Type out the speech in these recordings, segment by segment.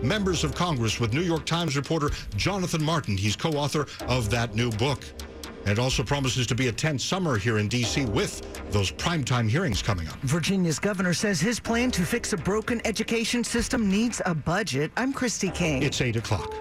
members of Congress with New York Times reporter Jonathan Martin. He's co-author of that new book. And it also promises to be a tense summer here in D.C. with those primetime hearings coming up. Virginia's governor says his plan to fix a broken education system needs a budget. I'm Christy King. It's 8 o'clock.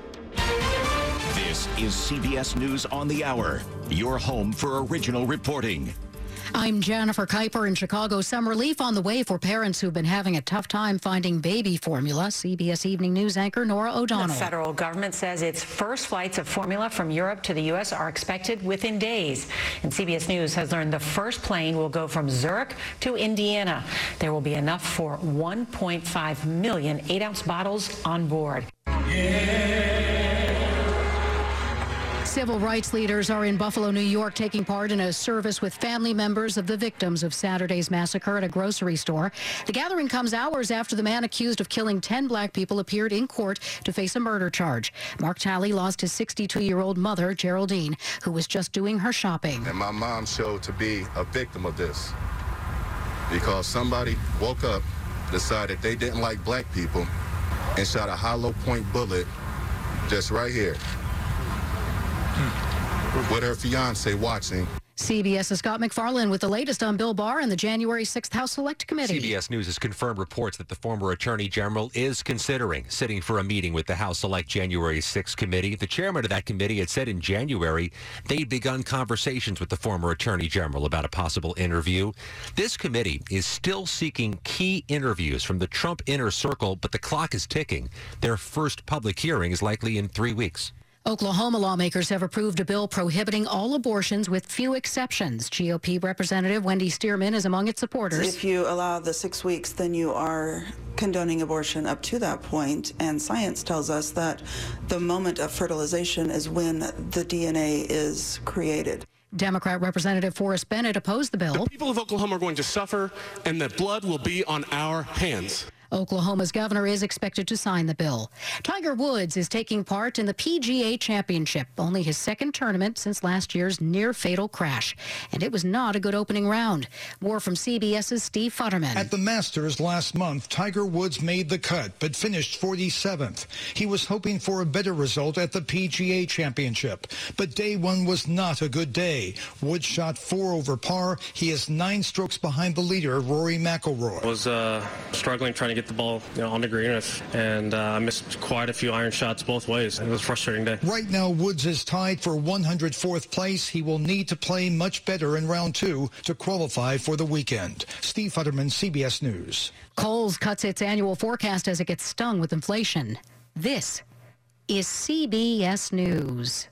This is CBS News on the Hour, your home for original reporting. I'm Jennifer Kuiper in Chicago. Some relief on the way for parents who've been having a tough time finding baby formula. CBS Evening News anchor Nora O'Donnell. The federal government says its first flights of formula from Europe to the U.S. are expected within days. And CBS News has learned the first plane will go from Zurich to Indiana. There will be enough for 1.5 million 8-ounce bottles on board. Civil rights leaders are in Buffalo, New York, taking part in a service with family members of the victims of Saturday's massacre at a grocery store. The gathering comes hours after the man accused of killing 10 black people appeared in court to face a murder charge. Mark Talley lost his 62-year-old mother, Geraldine, who was just doing her shopping. And my mom showed to be a victim of this because somebody woke up, decided they didn't like black people, and shot a hollow point bullet just right here. With her fiance watching. CBS's Scott McFarland with the latest on Bill Barr and the January 6th House Select Committee. CBS News has confirmed reports that the former Attorney General is considering sitting for a meeting with the House Select January 6th Committee. The chairman of that committee had said in January they'd begun conversations with the former Attorney General about a possible interview. This committee is still seeking key interviews from the Trump inner circle, but the clock is ticking. Their first public hearing is likely in 3 weeks. Oklahoma lawmakers have approved a bill prohibiting all abortions with few exceptions. GOP Representative Wendy Stearman is among its supporters. If you allow the 6 weeks, then you are condoning abortion up to that point, and science tells us that the moment of fertilization is when the DNA is created. Democrat Representative Forrest Bennett opposed the bill. The people of Oklahoma are going to suffer, and the blood will be on our hands. Oklahoma's governor is expected to sign the bill. Tiger Woods is taking part in the PGA Championship, only his second tournament since last year's near-fatal crash. And it was not a good opening round. More from CBS's Steve Futterman. At the Masters last month, Tiger Woods made the cut, but finished 47th. He was hoping for a better result at the PGA Championship, but day one was not a good day. Woods shot 4 over par. He is 9 strokes behind the leader, Rory McIlroy. I was struggling trying to get the ball on the green, and I missed quite a few iron shots both ways. It was a frustrating day. Right now, Woods is tied for 104th place. He will need to play much better in round 2 to qualify for the weekend. Steve Futterman, CBS News. Kohl's cuts its annual forecast as it gets stung with inflation. This is CBS News.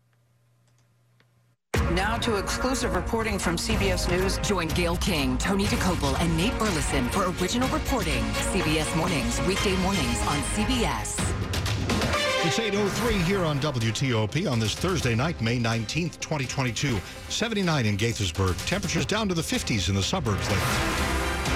Now to exclusive reporting from CBS News. Join Gail King, Tony DeCopel, and Nate Burleson for original reporting. CBS Mornings, weekday mornings on CBS. It's 8:03 here on WTOP on this Thursday night, May 19th, 2022. 79 in Gaithersburg. Temperatures down to the 50s in the suburbs lately.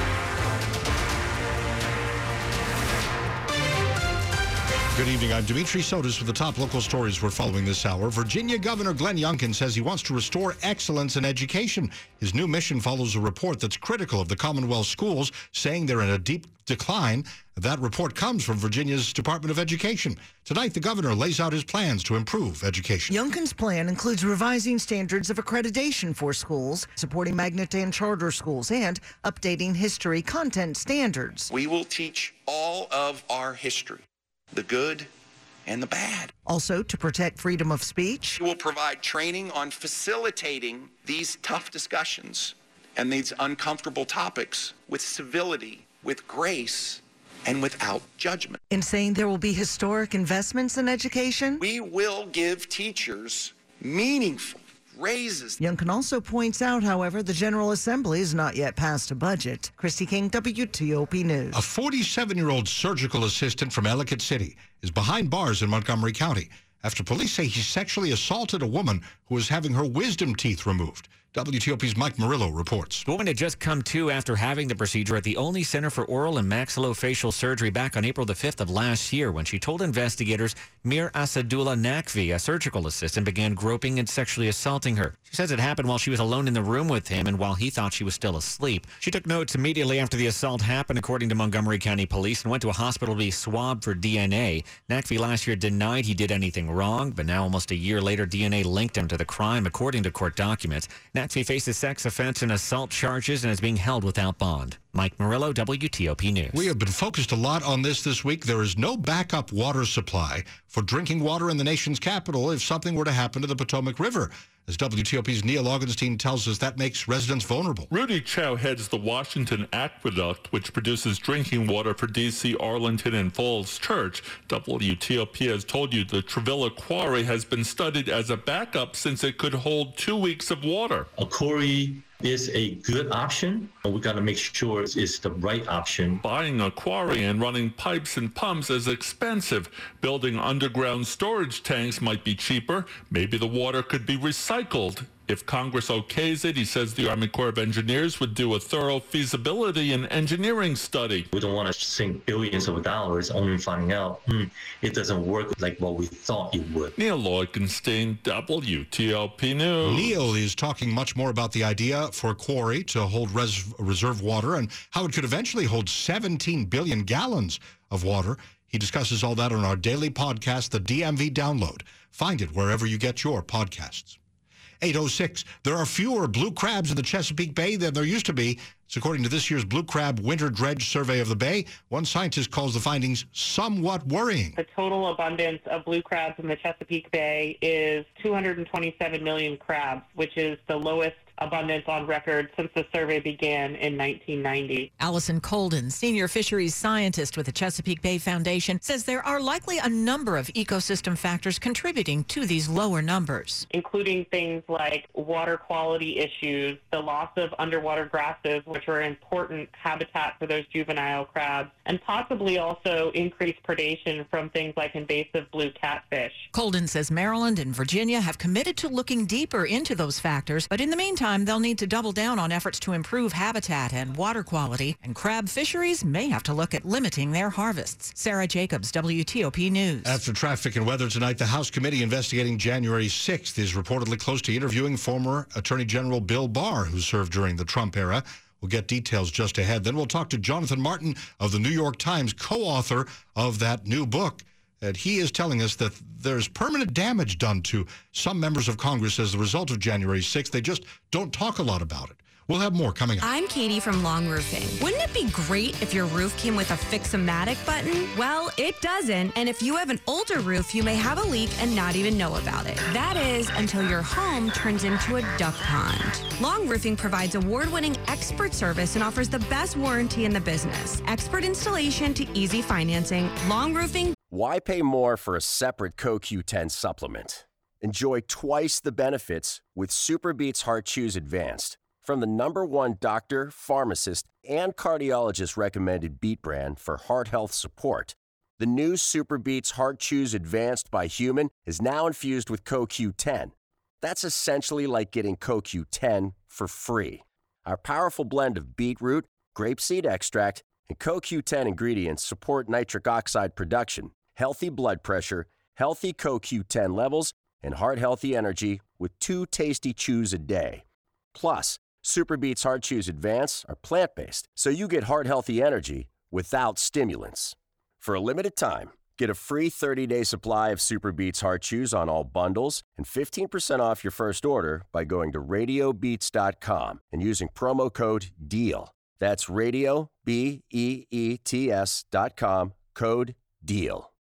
Good evening. I'm Dimitri Sotis with the top local stories we're following this hour. Virginia Governor Glenn Youngkin says he wants to restore excellence in education. His new mission follows a report that's critical of the Commonwealth schools, saying they're in a deep decline. That report comes from Virginia's Department of Education. Tonight, the governor lays out his plans to improve education. Youngkin's plan includes revising standards of accreditation for schools, supporting magnet and charter schools, and updating history content standards. We will teach all of our history, the good and the bad. Also, to protect freedom of speech. We will provide training on facilitating these tough discussions and these uncomfortable topics with civility, with grace, and without judgment. In saying there will be historic investments in education. We will give teachers meaningful raises. Youngkin also points out, however, the General Assembly has not yet passed a budget. Christy King, WTOP News. A 47-year-old surgical assistant from Ellicott City is behind bars in Montgomery County. after police say he sexually assaulted a woman who was having her wisdom teeth removed. WTOP's Mike Murillo reports. The woman had just come to after having the procedure at the only Center for Oral and Maxillofacial Surgery back on April the 5th of last year when she told investigators Mir Asadullah Nakvi, a surgical assistant, began groping and sexually assaulting her. She says it happened while she was alone in the room with him and while he thought she was still asleep. She took notes immediately after the assault happened, according to Montgomery County Police, and went to a hospital to be swabbed for DNA. Nakvi last year denied he did anything wrong, but now almost a year later, DNA linked him to the crime, according to court documents. Nakvi faces sex offense and assault charges and is being held without bond. Mike Murillo, WTOP News. We have been focused a lot on this week. There is no backup water supply for drinking water in the nation's capital if something were to happen to the Potomac River. As WTOP's Neil Augenstein tells us, that makes residents vulnerable. Rudy Chow heads the Washington Aqueduct, which produces drinking water for D.C., Arlington, and Falls Church. WTOP has told you the Travilla Quarry has been studied as a backup since it could hold 2 weeks of water. A quarry is a good option. We got to make sure it's the right option. Buying a quarry and running pipes and pumps is expensive. Building underground storage tanks might be cheaper. Maybe the water could be recycled. If Congress okays it, he says the Army Corps of Engineers would do a thorough feasibility and engineering study. We don't want to sink billions of dollars only finding out it doesn't work like what we thought it would. Neil Augenstein, WTOP News. Neil is talking much more about the idea for a quarry to hold reserve water and how it could eventually hold 17 billion gallons of water. He discusses all that on our daily podcast, the DMV Download. Find it wherever you get your podcasts. 8:06. There are fewer blue crabs in the Chesapeake Bay than there used to be. It's according to this year's Blue Crab Winter Dredge Survey of the Bay. One scientist calls the findings somewhat worrying. The total abundance of blue crabs in the Chesapeake Bay is 227 million crabs, which is the lowest abundance on record since the survey began in 1990. Allison Colden, senior fisheries scientist with the Chesapeake Bay Foundation, says there are likely a number of ecosystem factors contributing to these lower numbers, including things like water quality issues, the loss of underwater grasses, which are an important habitat for those juvenile crabs, and possibly also increased predation from things like invasive blue catfish. Colden says Maryland and Virginia have committed to looking deeper into those factors, but in the meantime, they'll need to double down on efforts to improve habitat and water quality, and crab fisheries may have to look at limiting their harvests. Sarah Jacobs, WTOP News. After traffic and weather tonight, the House committee investigating January 6th is reportedly close to interviewing former Attorney General Bill Barr, who served during the Trump era. We'll get details just ahead. Then we'll talk to Jonathan Martin of the New York Times, co-author of that new book. And he is telling us that there's permanent damage done to some members of Congress as a result of January 6th. They just don't talk a lot about it. We'll have more coming up. I'm Katie from Long Roofing. Wouldn't it be great if your roof came with a Fix-O-Matic button? Well, it doesn't. And if you have an older roof, you may have a leak and not even know about it. That is, until your home turns into a duck pond. Long Roofing provides award-winning expert service and offers the best warranty in the business. Expert installation to easy financing. Long Roofing. Why pay more for a separate CoQ10 supplement? Enjoy twice the benefits with SuperBeets Heart Chews Advanced. From the #1 doctor, pharmacist, and cardiologist recommended Beet brand for heart health support, the new SuperBeets Heart Chews Advanced by Human is now infused with CoQ10. That's essentially like getting CoQ10 for free. Our powerful blend of beetroot, grapeseed extract, and CoQ10 ingredients support nitric oxide production, healthy blood pressure, healthy CoQ10 levels, and heart-healthy energy with 2 tasty chews a day. Plus, SuperBeets Heart Chews Advance are plant-based, so you get heart-healthy energy without stimulants. For a limited time, get a free 30-day supply of SuperBeets Heart Chews on all bundles and 15% off your first order by going to RadioBeets.com and using promo code DEAL. That's Radio, BEETS.com, code DEAL.